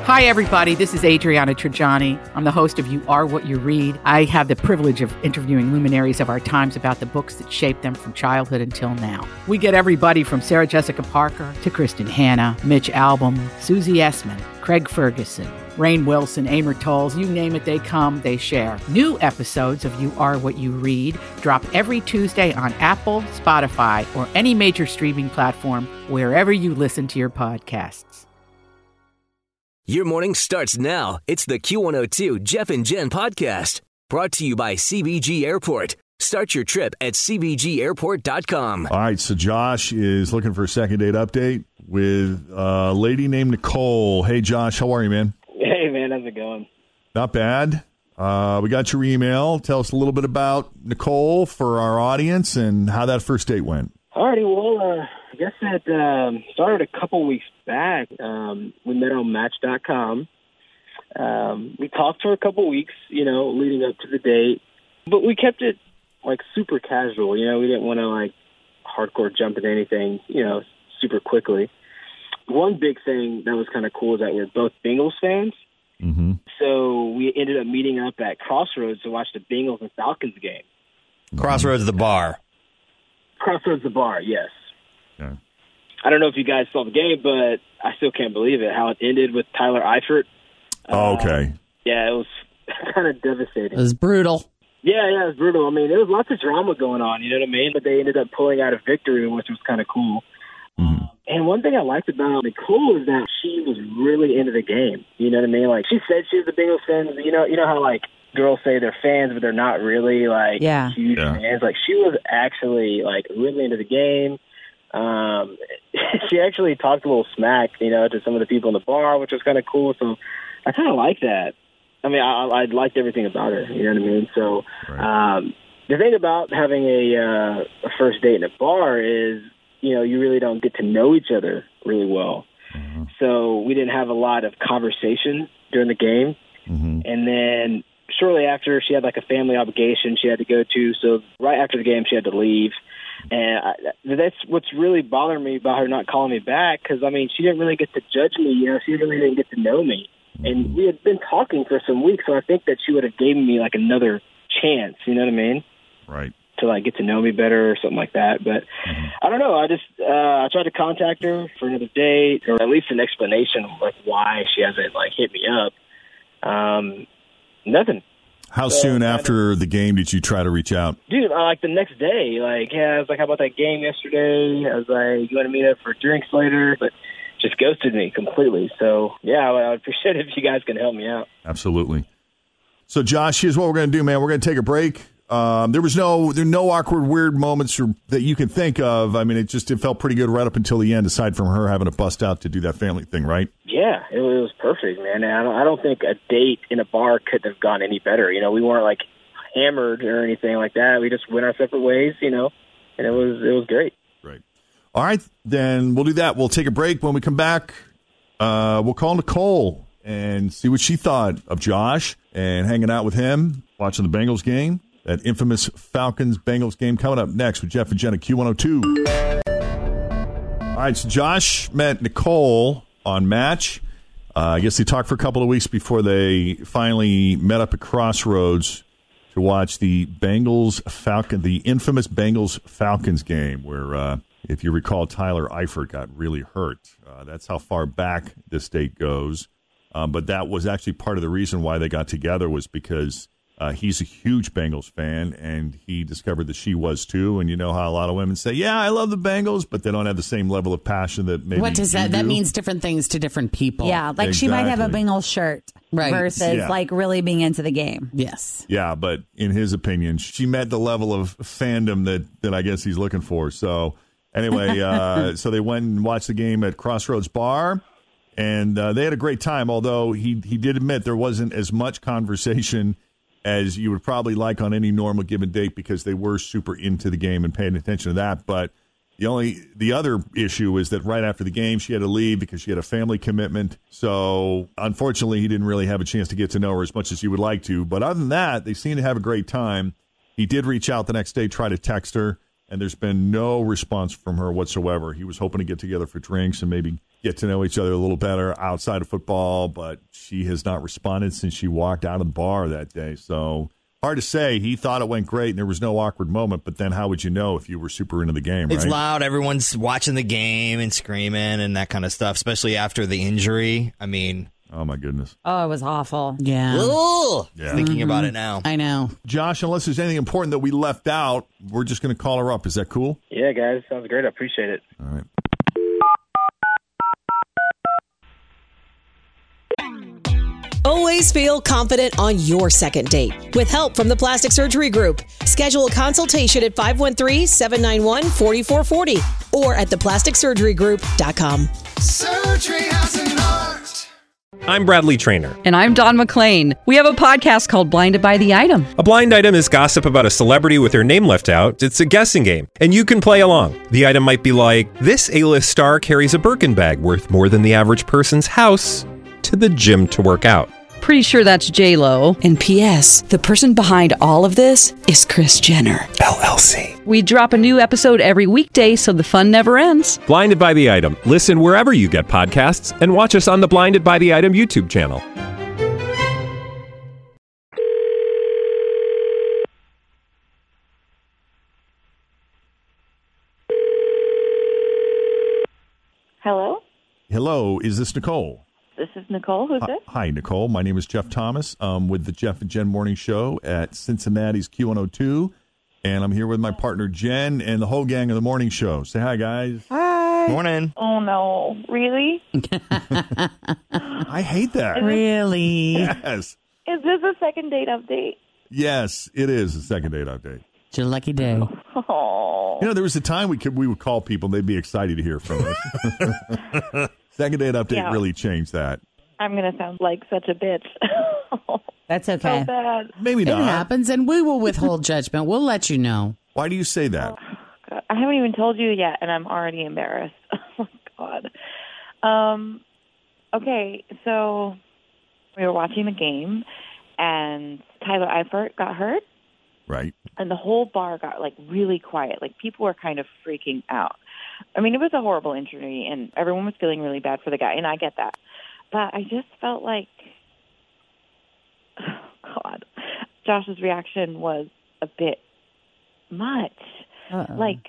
Hi, everybody. This is Adriana Trajani. I'm the host of You Are What You Read. I have the privilege of interviewing luminaries of our times about the books that shaped them from childhood until now. We get everybody from Sarah Jessica Parker to Kristen Hanna, Mitch Albom, Susie Essman, Craig Ferguson, Rainn Wilson, Amor Tolls, you name it, they come, they share. New episodes of You Are What You Read drop every Tuesday on Apple, Spotify, or any major streaming platform wherever you listen to your podcasts. Your morning starts now. It's the Q102 Jeff and Jen podcast brought to you by CBG Airport. Start your trip at CBGAirport.com. All right, so Josh is looking for a second date update with a lady named Nicole. Hey, Josh, how are you, man? Hey, man, how's it going? Not bad. We got your email. Tell us a little bit about Nicole for our audience and how that first date went. All righty, well, I guess it started a couple weeks back. We met on Match.com. We talked for a couple weeks, leading up to the date. But we kept it, super casual. We didn't want to, hardcore jump into anything, super quickly. One big thing that was kind of cool is that we're both Bengals fans. Mm-hmm. So we ended up meeting up at Crossroads to watch the Bengals and Falcons game. Crossroads the bar. Crossroads the bar, yes. Okay. I don't know if you guys saw the game, but I still can't believe it, how it ended with Tyler Eifert. Okay. Yeah, it was kind of devastating. It was brutal. Yeah, it was brutal. I mean, there was lots of drama going on, you know what I mean? But they ended up pulling out a victory, which was kind of cool. Mm-hmm. And one thing I liked about Nicole is that she was really into the game. You know what I mean? She said she was a Bengals fan. You know how, girls say they're fans, but they're not really, huge fans? She was actually, really into the game. She actually talked a little smack, to some of the people in the bar, which was kind of cool. So I kind of like that. I mean, I liked everything about her. You know what I mean? So the thing about having a first date in a bar is, you really don't get to know each other really well. Mm-hmm. So we didn't have a lot of conversation during the game. Mm-hmm. And then shortly after, she had a family obligation she had to go to. So right after the game, she had to leave. And that's what's really bothering me about her not calling me back, because, she didn't really get to judge me. She really didn't get to know me. And we had been talking for some weeks, so I think that she would have given me, another chance, you know what I mean? Right. To, get to know me better or something like that. But I don't know. I just I tried to contact her for another date, or at least an explanation of, why she hasn't, hit me up. Nothing. How soon after the game did you try to reach out? Dude, the next day. I was how about that game yesterday? I was like, you want to meet up for drinks later? But just ghosted me completely. So, yeah, I would appreciate it if you guys can help me out. Absolutely. So, Josh, here's what we're going to do, man. We're going to take a break. There were no awkward, weird moments that you can think of. It felt pretty good right up until the end, aside from her having to bust out to do that family thing, right? Yeah, it was perfect, man. And I don't think a date in a bar could have gone any better. We weren't hammered or anything like that. We just went our separate ways, and it was great. Right. All right, then we'll do that. We'll take a break. When we come back, we'll call Nicole and see what she thought of Josh and hanging out with him, watching the Bengals game. That infamous Falcons-Bengals game coming up next with Jeff and Jen at Q102. All right, so Josh met Nicole on Match. I guess they talked for a couple of weeks before they finally met up at Crossroads to watch the the infamous Bengals-Falcons game where, if you recall, Tyler Eifert got really hurt. That's how far back this date goes. But that was actually part of the reason why they got together, was because he's a huge Bengals fan, and he discovered that she was too. And you know how a lot of women say, yeah, I love the Bengals, but they don't have the same level of passion that maybe What does that? do. That means different things to different people. Yeah, she might have a Bengals shirt versus really being into the game. Yes. Yeah, but in his opinion, she met the level of fandom that I guess he's looking for. So anyway, so they went and watched the game at Crossroads Bar, and they had a great time, although he did admit there wasn't as much conversation as you would probably like on any normal given date, because they were super into the game and paying attention to that. But the other issue is that right after the game, she had to leave because she had a family commitment. So unfortunately, he didn't really have a chance to get to know her as much as he would like to. But other than that, they seemed to have a great time. He did reach out the next day, try to text her, and there's been no response from her whatsoever. He was hoping to get together for drinks and maybe get to know each other a little better outside of football, but she has not responded since she walked out of the bar that day. So hard to say. He thought it went great and there was no awkward moment, but then how would you know if you were super into the game, right? It's loud. Everyone's watching the game and screaming and that kind of stuff, especially after the injury. I mean... Oh, my goodness. Oh, it was awful. Yeah. Thinking about it now. I know. Josh, unless there's anything important that we left out, we're just going to call her up. Is that cool? Yeah, guys. Sounds great. I appreciate it. All right. Always feel confident on your second date. With help from the Plastic Surgery Group. Schedule a consultation at 513-791-4440 or at theplasticsurgerygroup.com. Surgery has an art. I'm Bradley Trainer. And I'm Don McClain. We have a podcast called Blinded by the Item. A blind item is gossip about a celebrity with their name left out. It's a guessing game, and you can play along. The item might be like, this A-list star carries a Birkin bag worth more than the average person's house to the gym to work out. Pretty sure that's J-Lo. And P.S. the person behind all of this is Kris Jenner, LLC. We drop a new episode every weekday so the fun never ends. Blinded by the Item. Listen wherever you get podcasts and watch us on the Blinded by the Item YouTube channel. Hello? Hello, is this Nicole? This is Nicole. Who's this? Hi, Nicole. My name is Jeff Thomas. I'm with the Jeff and Jen Morning Show at Cincinnati's Q102. And I'm here with my partner, Jen, and the whole gang of the morning show. Say hi, guys. Hi. Morning. Oh, no. Really? I hate that. Really? Yes. Is this a second date update? Yes, it is a second date update. It's your lucky day. Oh. You know, there was a time we would call people, and they'd be excited to hear from us. Second date update really changed that. I'm going to sound like such a bitch. That's okay. So bad. Maybe not. It happens, and we will withhold judgment. We'll let you know. Why do you say that? Oh, God. I haven't even told you yet, and I'm already embarrassed. Oh, my God. Okay, so we were watching the game, and Tyler Eifert got hurt. Right. And the whole bar got, like, really quiet. Like, people were kind of freaking out. I mean, it was a horrible injury, and everyone was feeling really bad for the guy, and I get that. But I just felt like, oh, God, Josh's reaction was a bit much. Uh-oh. Like,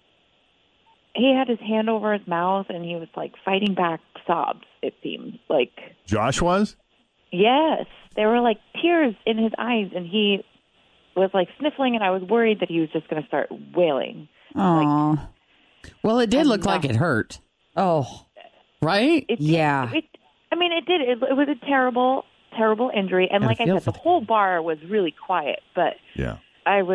he had his hand over his mouth, and he was, like, fighting back sobs, it seemed. Like, Josh was? Yes. There were, like, tears in his eyes, and he was, like, sniffling, and I was worried that he was just going to start wailing. Aww. Like, well, it did look like it hurt. Oh. Right? Yeah. I mean, it did. It was a terrible, terrible injury. And like I said, the whole bar was really quiet. But yeah, I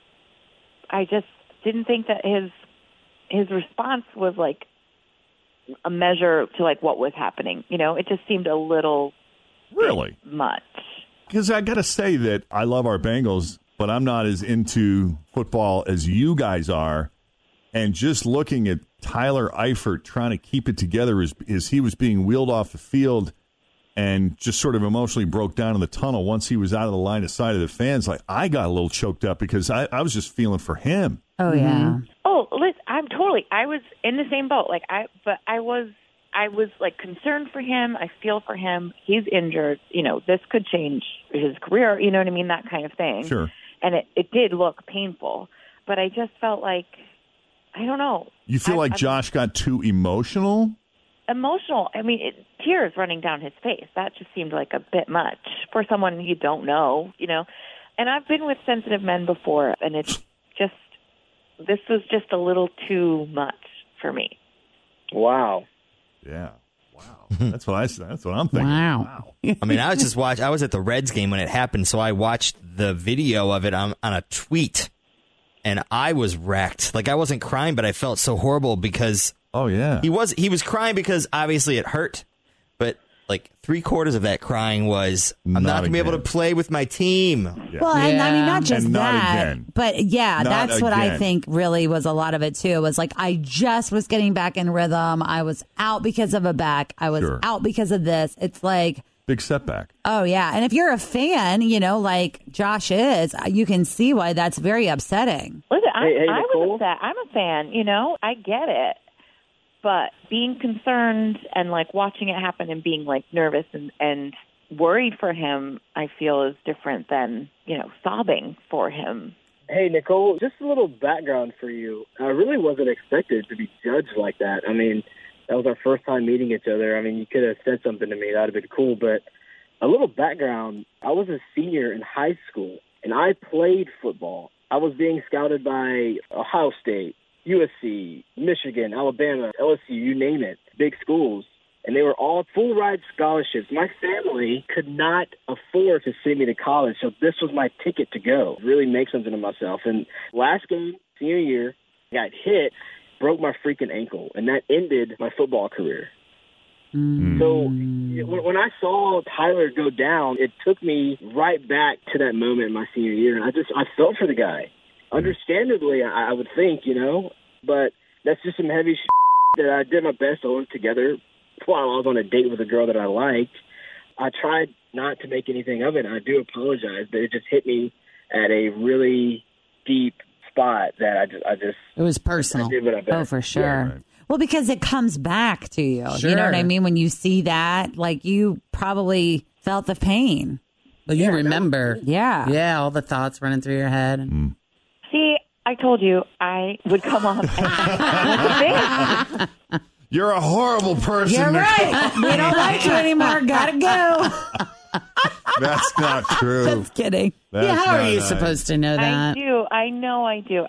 just didn't think that his response was like a measure to like what was happening. You know, it just seemed a little really much. Because I got to say that I love our Bengals, but I'm not as into football as you guys are. And just looking at Tyler Eifert trying to keep it together as he was being wheeled off the field and just sort of emotionally broke down in the tunnel once he was out of the line of sight of the fans, like I got a little choked up because I was just feeling for him. Oh, yeah. Oh, listen, I was in the same boat. I was like concerned for him. I feel for him. He's injured. You know, this could change his career. You know what I mean? That kind of thing. Sure. And it did look painful, but I just felt like, I don't know. You feel like Josh got too emotional? Emotional. I mean, tears running down his face. That just seemed like a bit much for someone you don't know, you know. And I've been with sensitive men before, and it's just, this was just a little too much for me. Wow. Yeah. Wow. That's what I'm thinking. Wow. I mean, I was at the Reds game when it happened, so I watched the video of it on a tweet. And I was wrecked. Like, I wasn't crying, but I felt so horrible because... Oh, yeah. He was crying because, obviously, it hurt. But, like, 3/4 of that crying was, I'm not going to be able to play with my team. Yeah. Well, and I mean, not just and that, but yeah, Not that's what I again. think really was a lot of it, too. It was like, I just was getting back in rhythm. I was out because of a back. I was out because of this. It's like... Big setback. Oh, yeah. And if you're a fan, you know, like Josh is, you can see why that's very upsetting. Listen, I Nicole? was upset. I'm a fan, you know. I get it. But being concerned and like watching it happen and being like nervous and worried for him, I feel is different than, sobbing for him. Hey, Nicole, just a little background for you. I really wasn't expected to be judged like that. I mean, that was our first time meeting each other. I mean, you could have said something to me. That would have been cool. But a little background, I was a senior in high school, and I played football. I was being scouted by Ohio State, USC, Michigan, Alabama, LSU, you name it, big schools. And they were all full-ride scholarships. My family could not afford to send me to college, so this was my ticket to go, really make something of myself. And last game, senior year, got hit, broke my freaking ankle, and that ended my football career. So when I saw Tyler go down, it took me right back to that moment in my senior year, and I felt for the guy. Understandably, I would think, but that's just some heavy that I did my best to hold together while I was on a date with a girl that I liked. I tried not to make anything of it. I do apologize, but it just hit me at a really deep spot that I just it was personal. I did what I best. Oh, for sure. Yeah, right. Well, because it comes back to you. Sure. You know what I mean? When you see that, like you probably felt the pain. But you remember. Yeah. Yeah, all the thoughts running through your head. See, I told you I would come off and You're a horrible person. You're right. We don't like you anymore. Gotta go. That's not true. Just kidding. That's how are not you nice. supposed to know that? I know I do.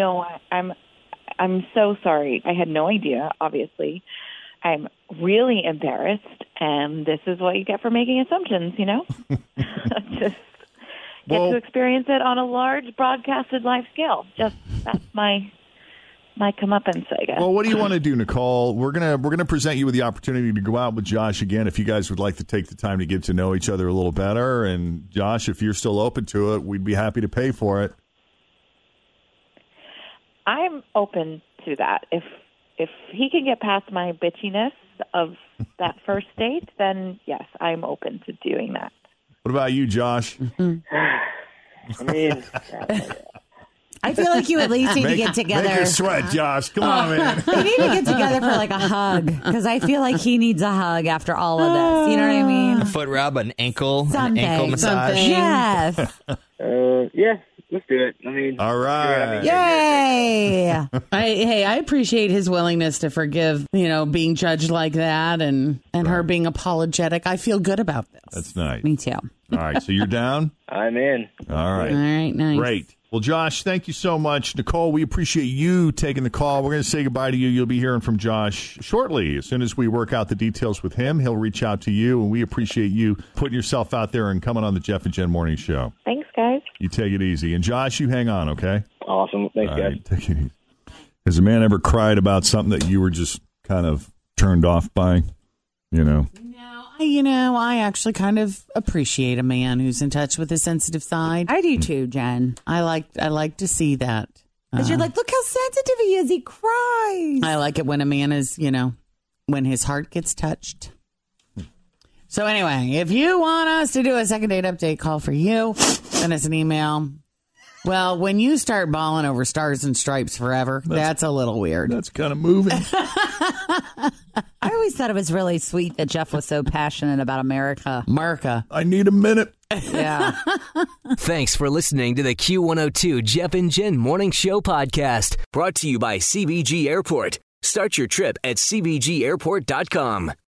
I'm so sorry. I had no idea, obviously. I'm really embarrassed, and this is what you get for making assumptions, Just get to experience it on a large broadcasted live scale. Just that's my comeuppance, I guess. Well, what do you want to do, Nicole? We're gonna present you with the opportunity to go out with Josh again if you guys would like to take the time to get to know each other a little better. And Josh, if you're still open to it, we'd be happy to pay for it. I'm open to that. If he can get past my bitchiness of that first date, then yes, I'm open to doing that. What about you, Josh? I mean, I feel like you at least need to get together. Make her sweat, Josh. Come on, man. We need to get together for like a hug because I feel like he needs a hug after all of this. You know what I mean? A foot rub, an ankle massage. Something. Yes. Yeah, let's do it. I mean, all right. Yay! I appreciate his willingness to forgive, being judged like that and her being apologetic. I feel good about this. That's nice. Me too. All right, so you're down? I'm in. All right. All right, nice. Great. Well, Josh, thank you so much. Nicole, we appreciate you taking the call. We're going to say goodbye to you. You'll be hearing from Josh shortly. As soon as we work out the details with him, he'll reach out to you, and we appreciate you putting yourself out there and coming on the Jeff and Jen Morning Show. Thanks, guys. You take it easy. And Josh, you hang on, okay? Awesome. Thanks, All guys. right, take it easy. Has a man ever cried about something that you were just kind of turned off by, I actually kind of appreciate a man who's in touch with his sensitive side. I do too, Jen. I like to see that. Because you're like, look how sensitive he is. He cries. I like it when a man is, when his heart gets touched. So anyway, if you want us to do a second date update call for you, send us an email. Well, when you start bawling over Stars and Stripes Forever, that's a little weird. That's kind of moving. I always thought it was really sweet that Jeff was so passionate about America. I need a minute. Yeah. Thanks for listening to the Q102 Jeff and Jen Morning Show podcast, brought to you by CBG Airport. Start your trip at CBGAirport.com.